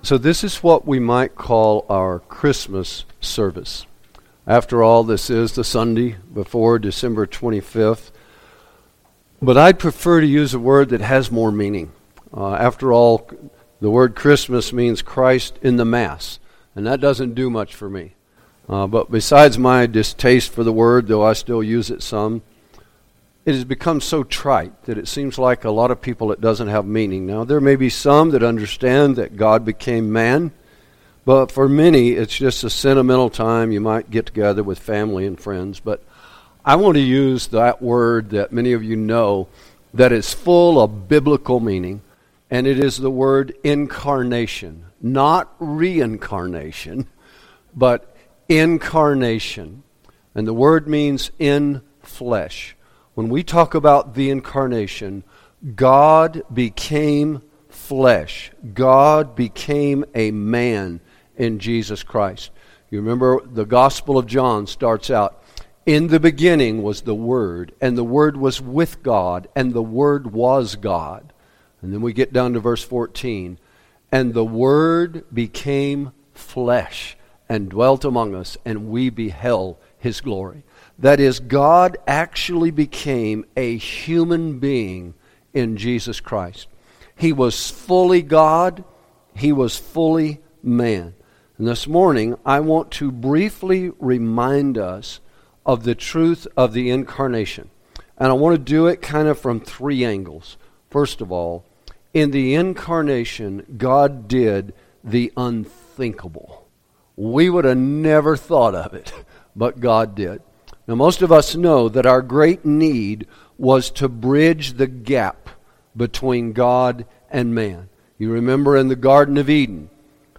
So this is what we might call our Christmas service. After all, this is the Sunday before December 25th. But I'd prefer to use a word that has more meaning. After all, the word Christmas means Christ in the Mass, and that doesn't do much for me. But besides my distaste for the word, though I still use it some, it has become so trite that it seems like a lot of people it doesn't have meaning. Now, there may be some that understand that God became man, but for many it's just a sentimental time. You might get together with family and friends, but I want to use that word that many of you know that is full of biblical meaning, and it is the word incarnation, not reincarnation, but incarnation. And the word means in flesh. When we talk about the incarnation, God became flesh. God became a man in Jesus Christ. You remember the Gospel of John starts out, in the beginning was the Word, and the Word was with God, and the Word was God. And then we get down to verse 14, and the Word became flesh and dwelt among us, and we beheld His glory. That is, God actually became a human being in Jesus Christ. He was fully God. He was fully man. And this morning, I want to briefly remind us of the truth of the incarnation. And I want to do it kind of from three angles. First of all, in the incarnation, God did the unthinkable. We would have never thought of it, but God did. Now, most of us know that our great need was to bridge the gap between God and man. You remember in the Garden of Eden,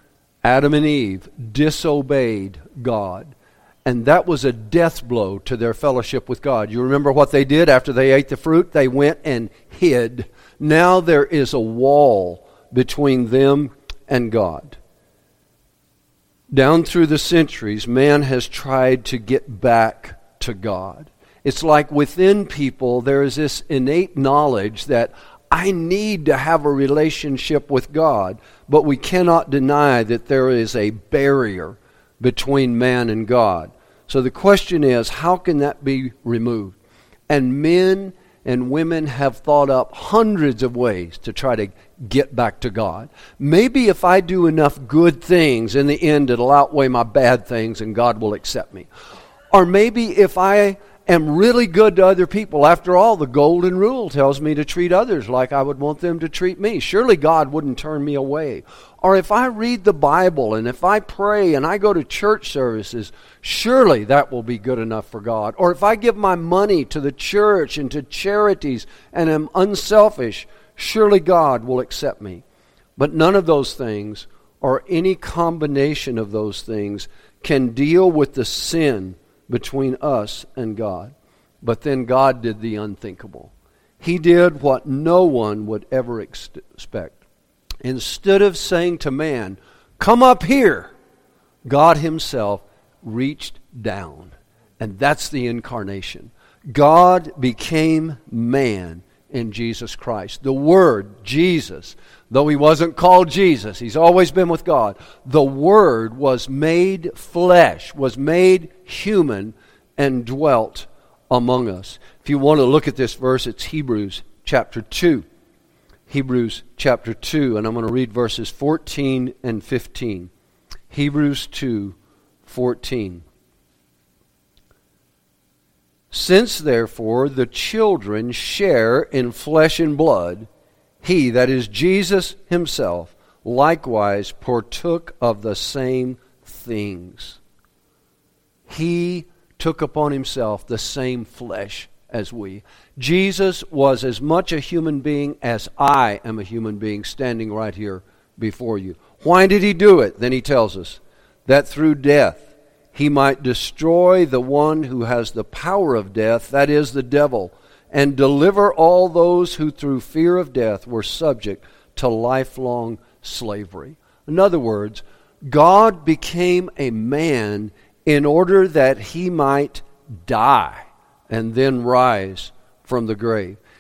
Adam and Eve disobeyed God, and that was a death blow to their fellowship with God. You remember what they did after they ate the fruit? They went and hid. Now there is a wall between them and God. Down through the centuries, man has tried to get back to God. It's like within people there is this innate knowledge that I need to have a relationship with God, but we cannot deny that there is a barrier between man and God. So the question is, how can that be removed? And men and women have thought up hundreds of ways to try to get back to God. Maybe if I do enough good things, in the end it'll outweigh my bad things and God will accept me. Or maybe if I am really good to other people, after all, the golden rule tells me to treat others like I would want them to treat me. Surely God wouldn't turn me away. Or if I read the Bible and if I pray and I go to church services, surely that will be good enough for God. Or if I give my money to the church and to charities and am unselfish, surely God will accept me. But none of those things, or any combination of those things, can deal with the sin between us and God. But then God did the unthinkable. He did what no one would ever expect. Instead of saying to man, come up here, God Himself reached down. And that's the incarnation. God became man in Jesus Christ. The Word, Jesus, though He wasn't called Jesus, He's always been with God. The Word was made flesh, was made human, and dwelt among us. If you want to look at this verse, it's Hebrews chapter 2. Hebrews chapter 2, and I'm going to read verses 14 and 15. Hebrews 2:14. Since therefore the children share in flesh and blood, He, that is Jesus Himself, likewise partook of the same things. He took upon Himself the same flesh as we. Jesus was as much a human being as I am a human being standing right here before you. Why did He do it? Then He tells us that through death He might destroy the one who has the power of death, that is, the devil, and deliver all those who through fear of death were subject to lifelong slavery. In other words, God became a man in order that He might die and then rise from the grave.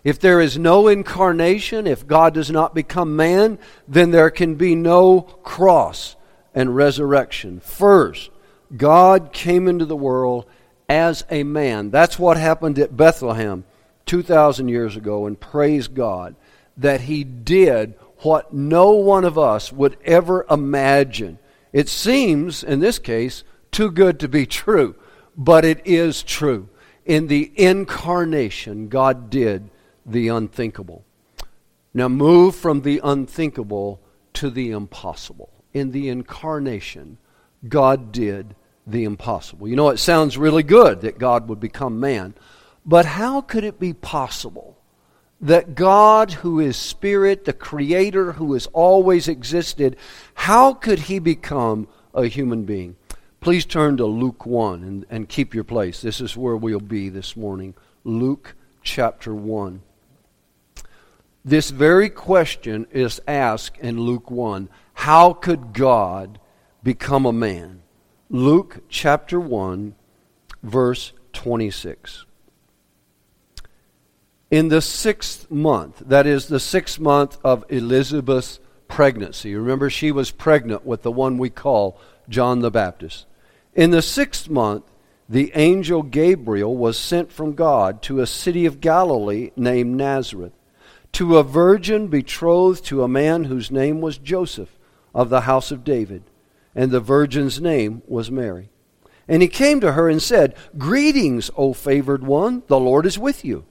If there is no incarnation, if God does not become man, then there can be no cross and resurrection. First, God came into the world as a man. That's what happened at Bethlehem 2,000 years ago, and praise God that He did what no one of us would ever imagine. It seems, in this case, too good to be true, but it is true. In the incarnation, God did the unthinkable. Now move from the unthinkable to the impossible. In the incarnation, God did the impossible. You know, it sounds really good that God would become man, but how could it be possible that God, who is Spirit, the Creator, who has always existed, how could He become a human being? Please turn to Luke 1 and keep your place. This is where we'll be this morning. Luke chapter 1. This very question is asked in Luke 1. How could God become a man? Luke chapter 1, verse 26. In the 6th month, that is the 6th month of Elizabeth's pregnancy. Remember, she was pregnant with the one we call John the Baptist. In the 6th month, the angel Gabriel was sent from God to a city of Galilee named Nazareth, to a virgin betrothed to a man whose name was Joseph, of the house of David, and the virgin's name was Mary. And he came to her and said, "Greetings, O favored one, the Lord is with you."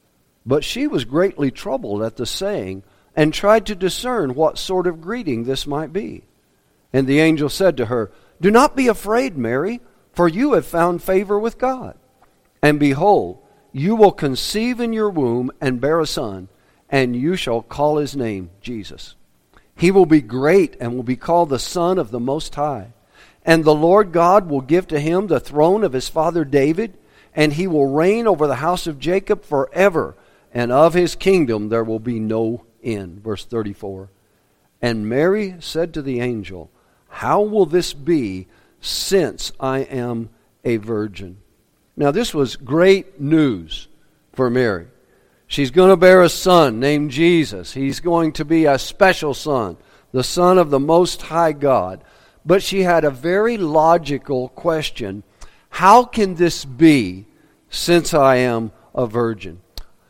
But she was greatly troubled at the saying, and tried to discern what sort of greeting this might be. And the angel said to her, "Do not be afraid, Mary, for you have found favor with God. And behold, you will conceive in your womb and bear a son, and you shall call his name Jesus. He will be great and will be called the Son of the Most High. And the Lord God will give to him the throne of his father David, and he will reign over the house of Jacob forever, and of his kingdom there will be no end." Verse 34. And Mary said to the angel, "How will this be, since I am a virgin?" Now this was great news for Mary. She's going to bear a son named Jesus. He's going to be a special son, the Son of the Most High God. But she had a very logical question. How can this be, since I am a virgin?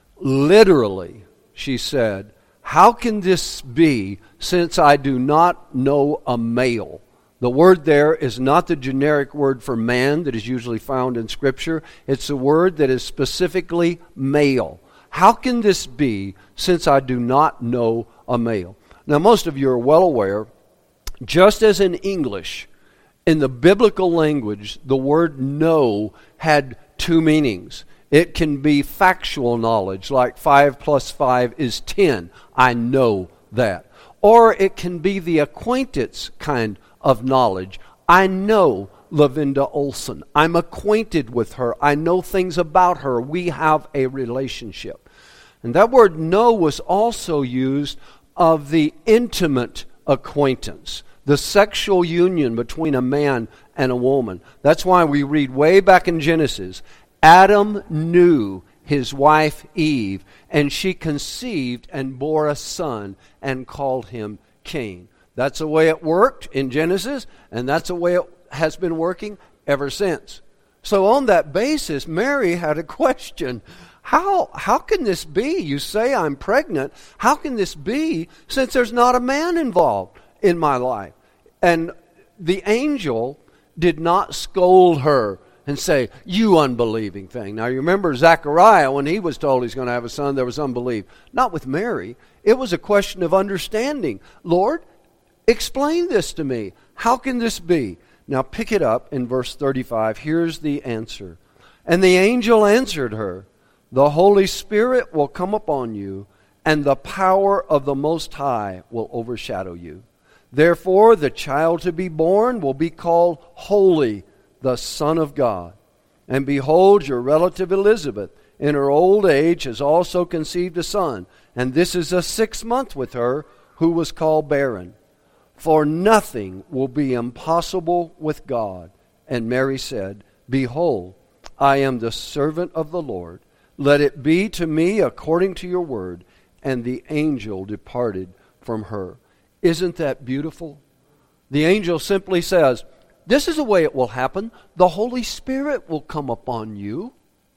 Literally, she said, how can this be, since I do not know a male? The word there is not the generic word for man that is usually found in Scripture. It's a word that is specifically male. How can this be, since I do not know a male? Now, most of you are well aware, just as in English, in the biblical language, the word know had two meanings. It can be factual knowledge, like 5 plus 5 is 10. I know that. Or it can be the acquaintance kind of knowledge. I know Lavinda Olson. I'm acquainted with her. I know things about her. We have a relationship. And that word know was also used of the intimate acquaintance, the sexual union between a man and a woman. That's why we read way back in Genesis, Adam knew his wife Eve, and she conceived and bore a son and called him Cain. That's the way it worked in Genesis, and that's the way it has been working ever since. So on that basis, Mary had a question. How can this be? You say I'm pregnant. How can this be, since there's not a man involved in my life? And the angel did not scold her and say, "You unbelieving thing." Now you remember Zechariah, when he was told he's going to have a son, there was unbelief. Not with Mary. It was a question of understanding. Lord, explain this to me. How can this be? Now pick it up in verse 35. Here's the answer. And the angel answered her, "The Holy Spirit will come upon you, and the power of the Most High will overshadow you. Therefore the child to be born will be called Holy, the Son of God. And behold, your relative Elizabeth, in her old age, has also conceived a son, and this is the 6th month with her, who was called barren. For nothing will be impossible with God." And Mary said, "Behold, I am the servant of the Lord. Let it be to me according to your word. And the angel departed from her. Isn't that beautiful? The angel simply says, this is the way it will happen. The Holy Spirit will come upon you.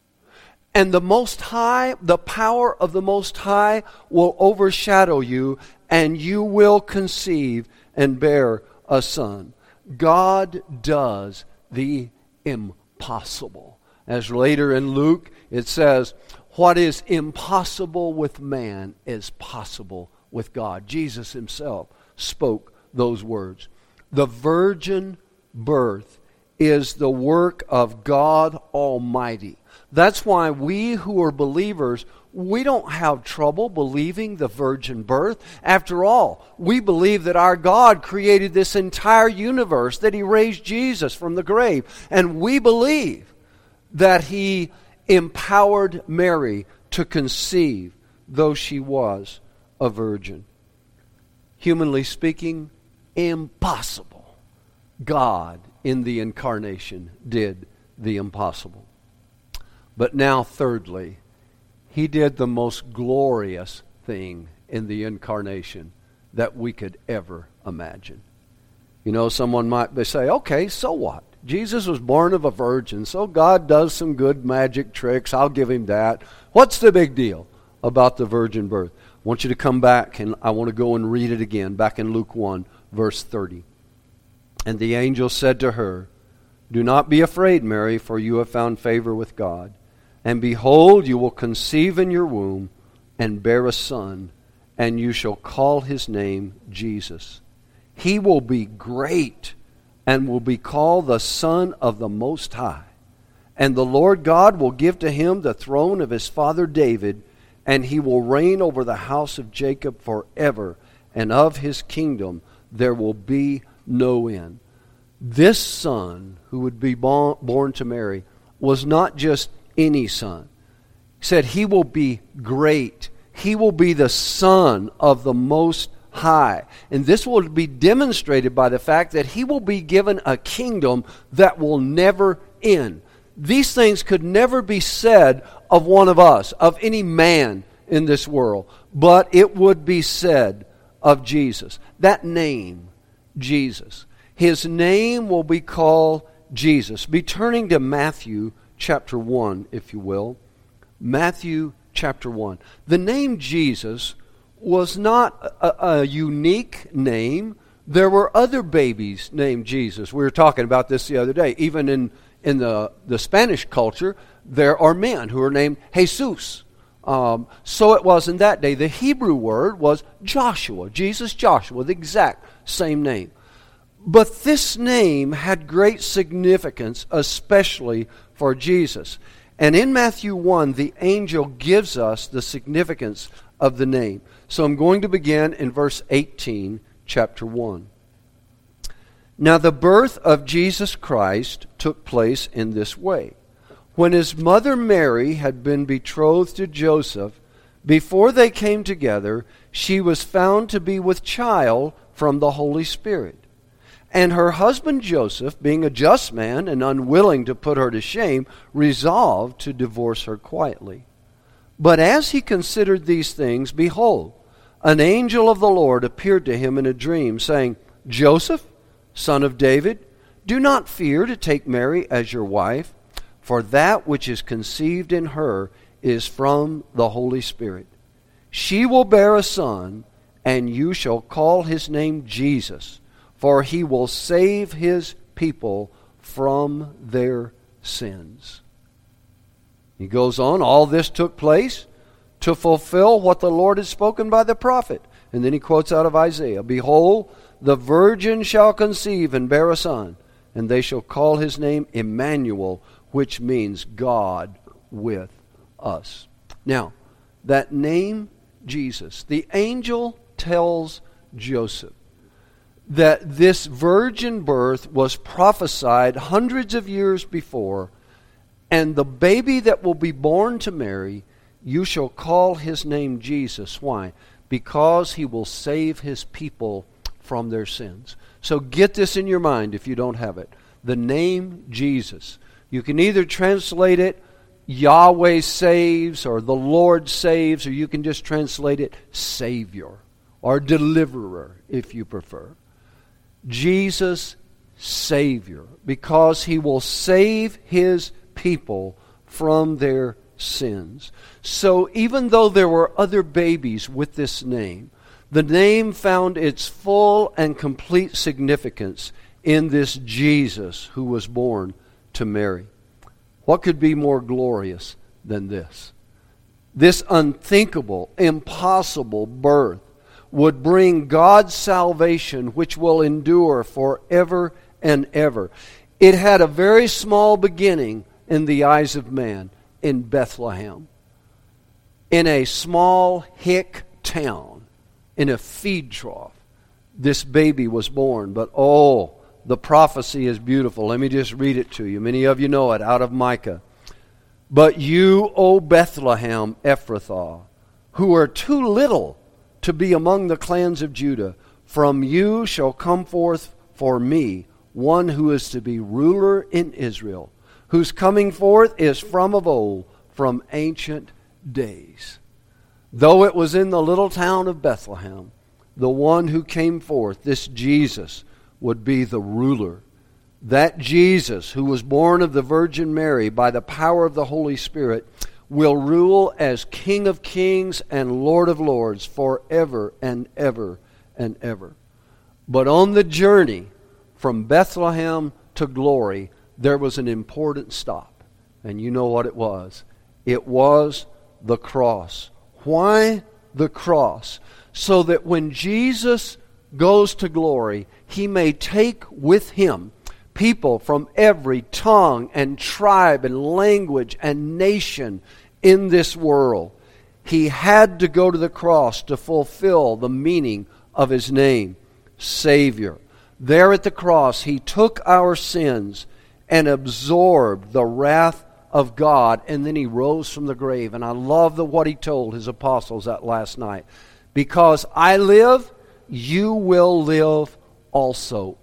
And the Most High, the power of the Most High will overshadow you, and you will conceive and bear a son. God does the impossible. As later in Luke, it says, what is impossible with man is possible with God. Jesus himself spoke those words. The virgin birth is the work of God Almighty. That's why we who are believers, we don't have trouble believing the virgin birth. After all, we believe that our God created this entire universe, that He raised Jesus from the grave. And we believe that He empowered Mary to conceive, though she was a virgin. Humanly speaking, impossible. God, in the incarnation, did the impossible. But now, thirdly, He did the most glorious thing in the incarnation that we could ever imagine. You know, someone might say, okay, so what? Jesus was born of a virgin, so God does some good magic tricks. I'll give Him that. What's the big deal about the virgin birth? I want you to come back, and I want to go and read it again, back in Luke 1, verse 30. And the angel said to her, do not be afraid, Mary, for you have found favor with God. And behold, you will conceive in your womb and bear a son, and you shall call his name Jesus. He will be great and will be called the Son of the Most High. And the Lord God will give to him the throne of his father David, and he will reign over the house of Jacob forever, and of his kingdom there will be no end. This son who would be born to Mary was not just any son. He said he will be great. He will be the Son of the Most High. And this will be demonstrated by the fact that he will be given a kingdom that will never end. These things could never be said of one of us, of any man in this world, but it would be said of Jesus. That name, Jesus. His name will be called Jesus. Be turning to Matthew chapter 1, if you will. Matthew chapter 1. The name Jesus was not a unique name. There were other babies named Jesus. We were talking about this the other day. Even in the Spanish culture, there are men who are named Jesus. So it was in that day. The Hebrew word was Joshua. Jesus Joshua, the exact same name. But this name had great significance, especially for Jesus. And in Matthew 1, the angel gives us the significance of the name. So I'm going to begin in verse 18, chapter 1. Now the birth of Jesus Christ took place in this way. When his mother Mary had been betrothed to Joseph, before they came together, she was found to be with child from the Holy Spirit. And her husband Joseph, being a just man and unwilling to put her to shame, resolved to divorce her quietly. But as he considered these things, behold, an angel of the Lord appeared to him in a dream, saying, Joseph, son of David, do not fear to take Mary as your wife, for that which is conceived in her is from the Holy Spirit. She will bear a son, and you shall call his name Jesus, for he will save his people from their sins. He goes on, all this took place to fulfill what the Lord had spoken by the prophet. And then he quotes out of Isaiah, behold, the virgin shall conceive and bear a son, and they shall call his name Emmanuel, which means God with us. Now, that name, Jesus, the angel tells Joseph that this virgin birth was prophesied hundreds of years before, and the baby that will be born to Mary, you shall call his name Jesus. Why? Because he will save his people from their sins. So get this in your mind if you don't have it. The name Jesus. You can either translate it Yahweh saves, or the Lord saves, or you can just translate it Savior, or Deliverer, if you prefer. Jesus, Savior, because He will save His people from their sins. So even though there were other babies with this name, the name found its full and complete significance in this Jesus who was born to Mary. What could be more glorious than this? This unthinkable, impossible birth would bring God's salvation, which will endure forever and ever. It had a very small beginning in the eyes of man in Bethlehem, in a small hick town, in a feed trough. This baby was born, but oh, the prophecy is beautiful. Let me just read it to you. Many of you know it out of Micah. But you, O Bethlehem Ephrathah, who are too little to be among the clans of Judah, from you shall come forth for me one who is to be ruler in Israel, whose coming forth is from of old, from ancient days. Though it was in the little town of Bethlehem, the one who came forth, this Jesus, would be the ruler. That Jesus, who was born of the Virgin Mary by the power of the Holy Spirit, will rule as King of kings and Lord of lords forever and ever and ever. But on the journey from Bethlehem to glory, there was an important stop. And you know what it was. It was the cross. Why the cross? So that when Jesus goes to glory, He may take with Him people from every tongue and tribe and language and nation in this world. He had to go to the cross to fulfill the meaning of His name, Savior. There at the cross, He took our sins and absorbed the wrath of God, and then He rose from the grave. And I love what He told His apostles that last night. Because I live, you will live also.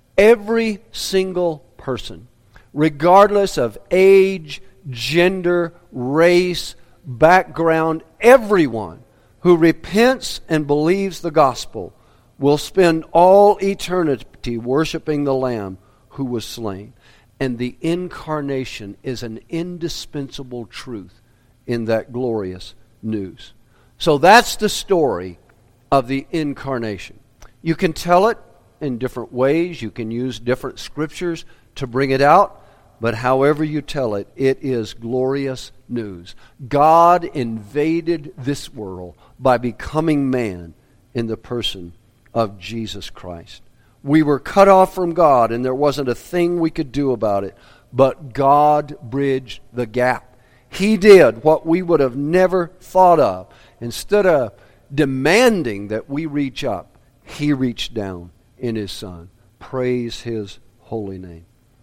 Every single person, regardless of age, gender, race, background, everyone who repents and believes the gospel will spend all eternity worshiping the Lamb who was slain. And the incarnation is an indispensable truth in that glorious news. So that's the story of the incarnation. You can tell it in different ways. You can use different scriptures to bring it out. But however you tell it, it is glorious news. God invaded this world by becoming man in the person of Jesus Christ. We were cut off from God, and there wasn't a thing we could do about it. But God bridged the gap. He did what we would have never thought of. Instead of demanding that we reach up, He reached down in His Son. Praise His holy name.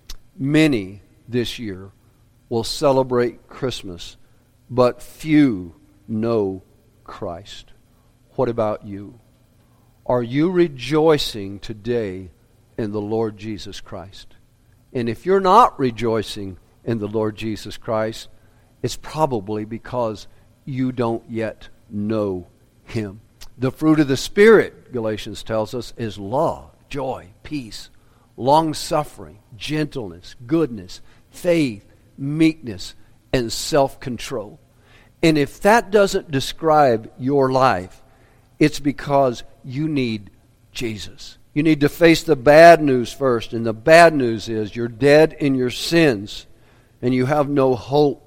Many this year will celebrate Christmas, but few know Christ. What about you? Are you rejoicing today in the Lord Jesus Christ? And if you're not rejoicing in the Lord Jesus Christ, it's probably because you don't yet know Him. The fruit of the Spirit, Galatians tells us, is love, joy, peace, long-suffering, gentleness, goodness, faith, meekness, and self-control. And if that doesn't describe your life, it's because you need Jesus. You need to face the bad news first. And the bad news is you're dead in your sins and you have no hope.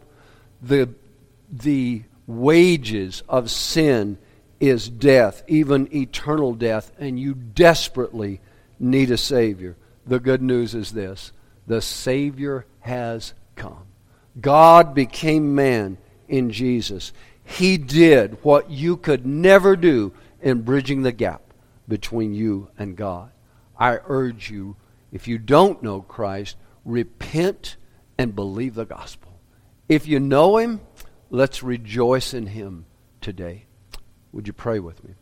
The wages of sin is death, even eternal death, and you desperately need a Savior. The good news is this: the Savior has come. God became man in Jesus. He did what you could never do in bridging the gap between you and God. I urge you, if you don't know Christ, repent and believe the gospel. If you know Him, let's rejoice in Him today. Would you pray with me?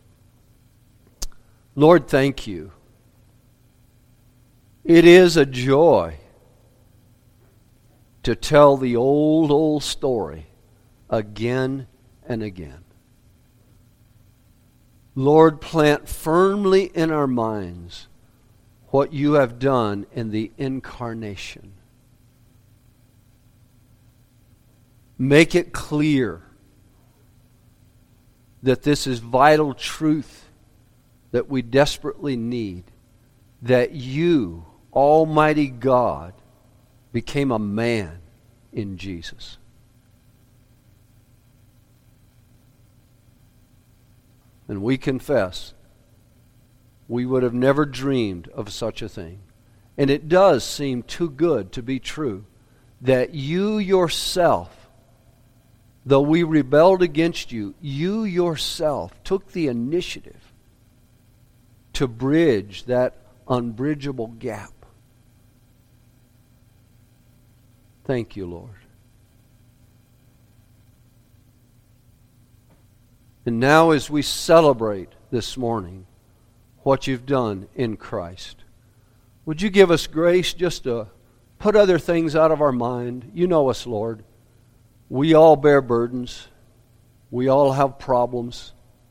Lord, thank you. It is a joy to tell the old story again and again. Lord, plant firmly in our minds what you have done in the incarnation. Make it clear that this is vital truth that we desperately need, that you, Almighty God, became a man in Jesus. And we confess we would have never dreamed of such a thing. And it does seem too good to be true that you yourself, though we rebelled against you, you yourself took the initiative to bridge that unbridgeable gap. Thank you, Lord. And now as we celebrate this morning what you've done in Christ, would you give us grace just to put other things out of our mind? You know us, Lord. We all bear burdens. We all have problems.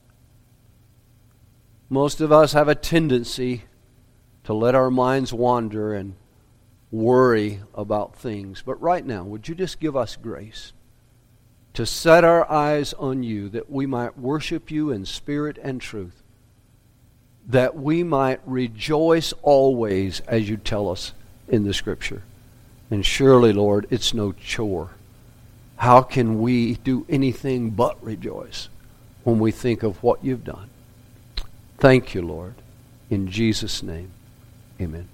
Most of us have a tendency to let our minds wander and worry about things. But right now, would you just give us grace to set our eyes on you, that we might worship you in spirit and truth, that we might rejoice always as you tell us in the Scripture. And surely, Lord, it's no chore. How can we do anything but rejoice when we think of what you've done? Thank you, Lord. In Jesus' name, amen.